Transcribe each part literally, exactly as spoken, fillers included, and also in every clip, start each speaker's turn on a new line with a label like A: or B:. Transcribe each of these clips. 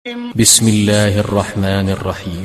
A: بسم الله الرحمن الرحيم.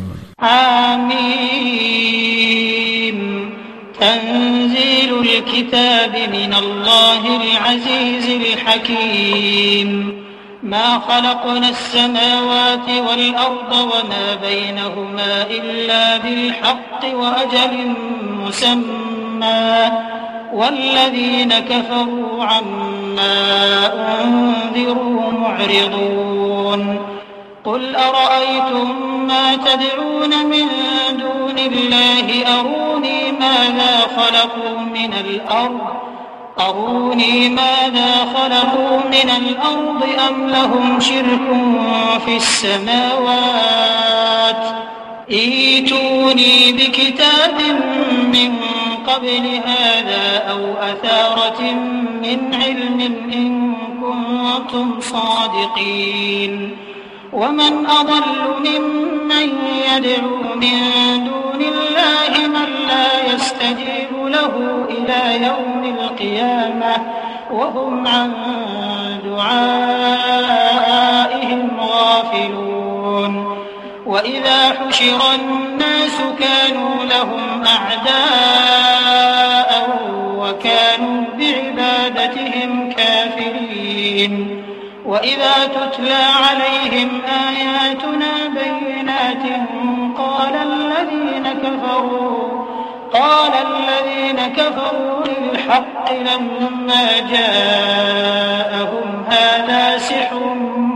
B: آمين. تنزيل الكتاب من الله العزيز الحكيم. ما خلقنا السماوات والأرض وما بينهما إلا بالحق وأجل مسمى والذين كفروا عما أنذروا معرضون. قل أرأيتم ما تدعون من دون الله أروني ماذا خلقوا من الأرض أروني ماذا خلقوا من الأرض أم لهم شرك في السماوات ائتوني بكتاب من قبل هذا أو أثارة من علم إن كنتم صادقين. ومن أضل ممن يدعو من دون الله من لا يستجيب له إلى يوم القيامة وهم عن دعائهم غافلون. وإذا حشر الناس كانوا لهم أعداء وكانوا بعبادتهم كافرين. وإذا تتلى عليهم آياتنا بينات قال الذين كفروا قال الذين كفروا للحق لما جاءهم هذا سحر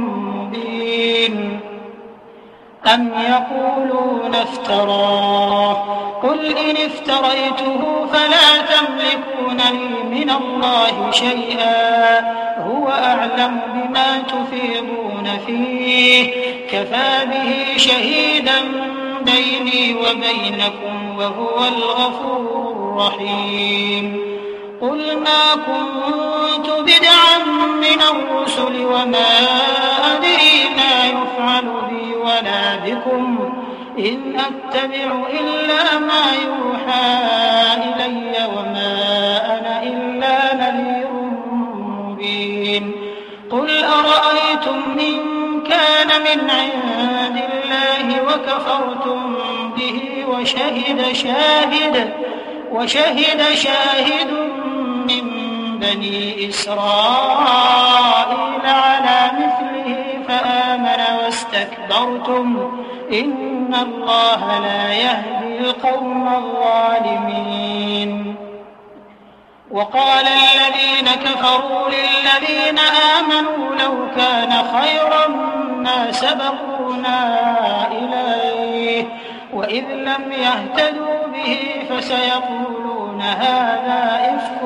B: مبين أم يقولون افتراه قل إن افتريته فلا تملكون لي من الله شيئا هو أعلم بما تفيضون فيه كفى به شهيدا بيني وبينكم وهو الغفور الرحيم. قل ما كنت بدعا من الرسل وما أدري ما يفعل بي ولا بكم إن أتبع إلا ما يوحى إلي وما أنا إلا نذير مبين. قل أرأيتم إن كان من عند الله وكفرتم به وشهد شاهد وشهد شاهد من بني إسرائيل على مثله فآمن واستكبرتم إن الله لا يهدي القوم الظالمين. وقال الذين كفروا للذين آمنوا لو كان خيرا ما سبقونا إليه وإذ لم يهتدوا به فسيقولون هذا إفك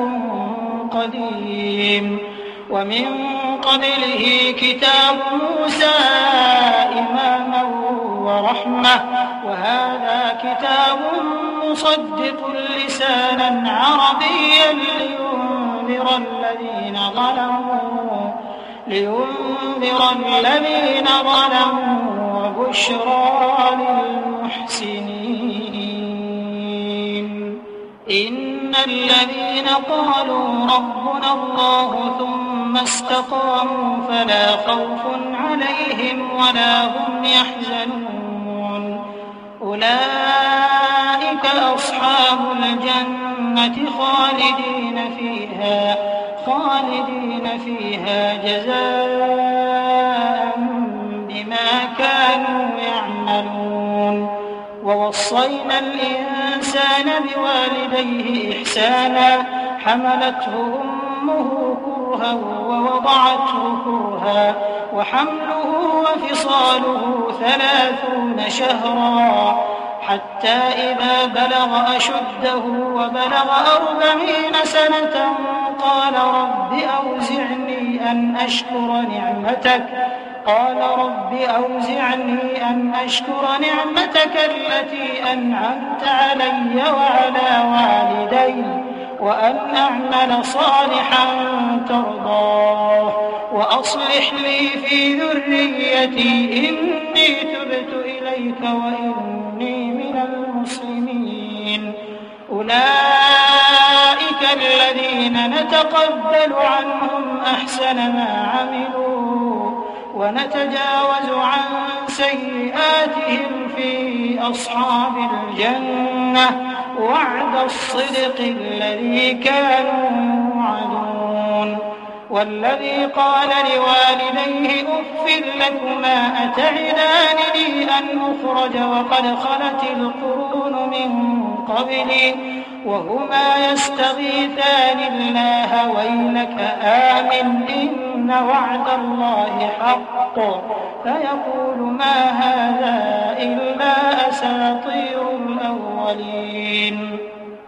B: قديم. ومن قبله كتاب موسى إماما ورحمة وهذا كتاب مصدق لسانا عربيا لينذر الذين ظلموا لينذر الذين ظلموا وبشرى للمحسنين. إن الذين قالوا ربنا الله ثم استقاموا فلا خوف عليهم ولا هم يحزنون أولئك أصحاب الجنة خالدين فيها خالدين فيها جزاء بما كانوا يعملون. ووصينا الإنسان بوالديه إحسانا حملته أمه كرها ووضعته كرها وحمله وفصاله ثلاثون شهرا حتى إذا بلغ أشده وبلغ أربعين سنة قال رب أوزعني أن أشكر نعمتك قال رب أوزعني أن أشكر نعمتك التي أنعمت علي وعلى والدي وأن أعمل صالحا ترضاه وأصلح لي في ذريتي إني تبت إليك وإني من المسلمين. أولئك الذين نتقبل عنهم أحسن ما عملوا ونتجاوز عن سيئاتهم في أصحاب الجنة وعد الصدق الذي كانوا يوعدون. والذي قال لوالديه أف لكما أتعدانني أن أخرج وقد خلت القرون من قبلي وهما يستغيثان الله ويلك آمن إن وعد الله حق فيقول ما هذا إلا أساطير الأولين.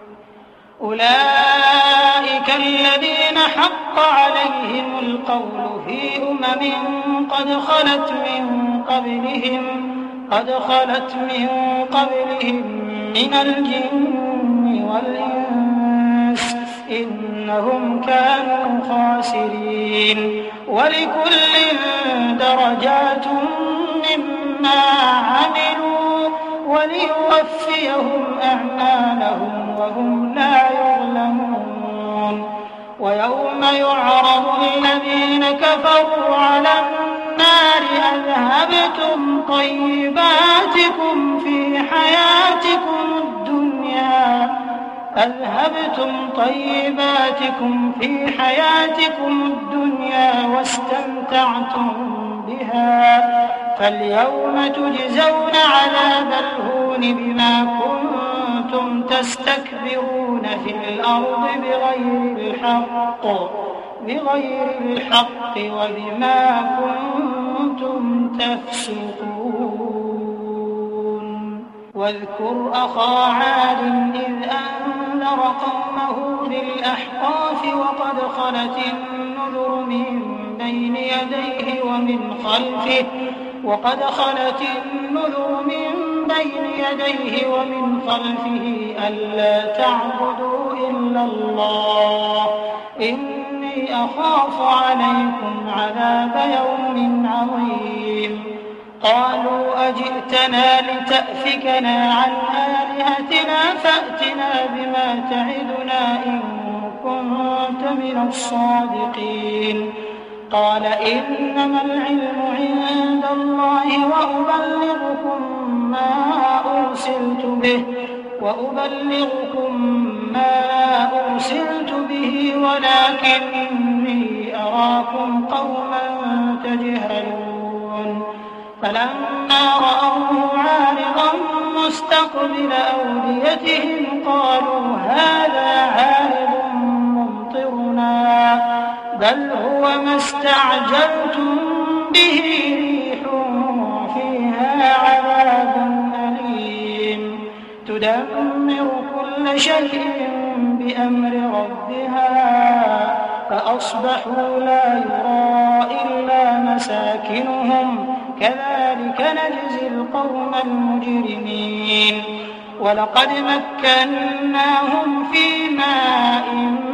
B: أولئك الذين حق عليهم القول في أمم قد خلت من قبلهم قد خلت من قبلهم من الجن والإنس إنهم كانوا خاسرين. ولكل درجات مما عملوا وليوفيهم أعمالهم وهم لا يظلمون. ويوم يعرض الذين كفروا على النار أذهبتم طيباتكم في حياتكم الدنيا أذهبتم طيباتكم في حياتكم الدنيا واستمتعتم بها فاليوم تجزون عذاب الهون بما كنتم تستكبرون في الأرض بغير الحق بغير الحق وبما كنتم تفسقون. واذكر أخا عاد إذ أنذر قومه بالأحقاف وقد خلت النذر من بين يديه ومن خلفه وقد خلت النذر من بين يديه ومن خلفه ألا تعبدوا إلا الله إني أخاف عليكم عذاب يوم عظيم. قالوا أجئتنا لتأفكنا عن آلهتنا فأتنا بما تعدنا إن كنت من الصادقين. قال إنما العلم عند الله وأبلغكم ما أرسلت به وأبلغكم ما أرسلت به ولكني أراكم قوما تجهلون. فلما رأوه عارضا مستقبل أوديتهم قالوا هذا عارض ممطرنا بل هو ما استعجلتم به ريح فيها عذاب أليم تدمر كل شيء بأمر ربها فأصبحوا لا يرى إلا مساكنهم كذلك نجزي القوم المجرمين. ولقد مكناهم في ماء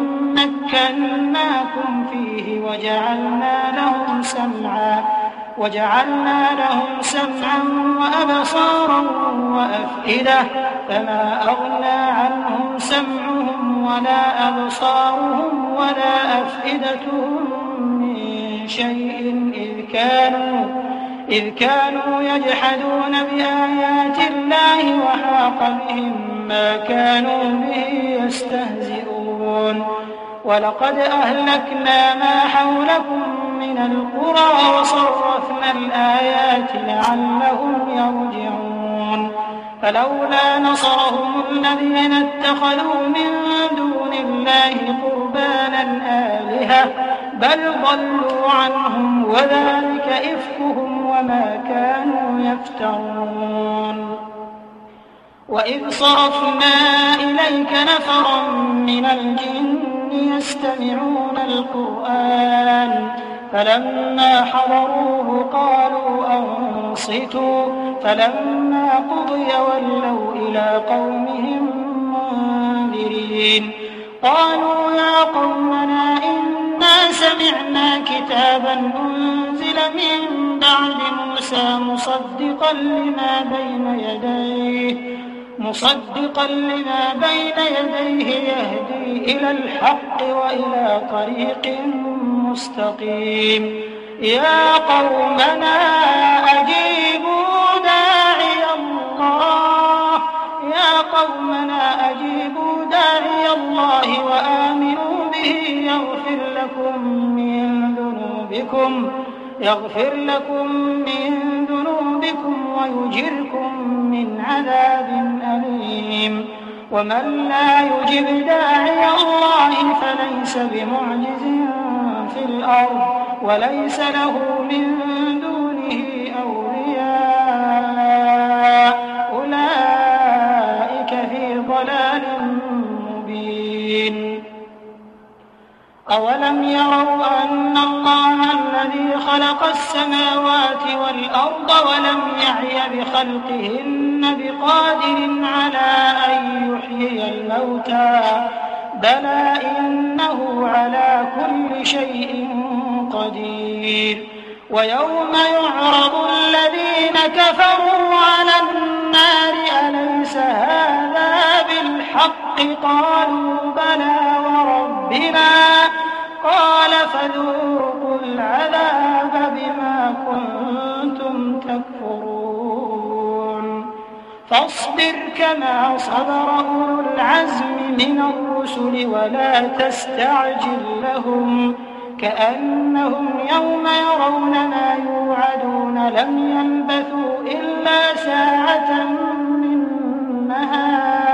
B: مكناكم فيه وجعلنا لهم سمعا وجعلنا لهم سمعا وأبصارا وأفئدة فما أغنى عنهم سمعهم ولا أبصارهم ولا أفئدتهم من شيء إذ كانوا إذ كانوا يجحدون بآيات الله وحاق بهم ما كانوا به يستهزئون. ولقد أهلكنا ما حولكم من القرى وصرفنا الآيات لعلهم يرجعون. فلولا نصرهم الذين اتخذوا من دون الله قربانا آلهة بل ضلوا عنهم وذلك إفكهم وما كانوا يفترون. وإذ صرفنا إليك نفرا من الجن يستمعون القرآن فلما حضروه قالوا أنصتوا فلما قضي ولوا إلى قومهم منذرين. قالوا يا قومنا إنا سمعنا كتابا أنزل من بعد موسى مصدقا لما بين يديه مصدقا لما بين يديه يهدي إلى الحق وإلى طريق مستقيم يا قومنا أجيبوا داعي الله يا قومنا أجيبوا داعي الله وآمنوا به يغفر لكم من ذنوبكم يغفر لكم من ذنوبكم ويجركم من عذاب أليم ومن لا يجب داعي الله فليس بمعجز في الأرض وليس له من دونه أولياء أولئك في ضلال مبين أولم يروا أن الله الذي خلق السماوات والأرض ولم يعي بخلقهن بقادر على أن يحيي الموتى بلى إنه على كل شيء قدير ويوم يعرض الذين كفروا على النار أليس هذا بالحق قالوا بلى وربنا قال فذوقوا العذاب بما كنتم تكفرون فاصبر كما صبر أولو العزم من الرسل ولا تستعجل لهم كأنهم يوم يرون ما يوعدون لم يلبثوا إلا ساعة من نهار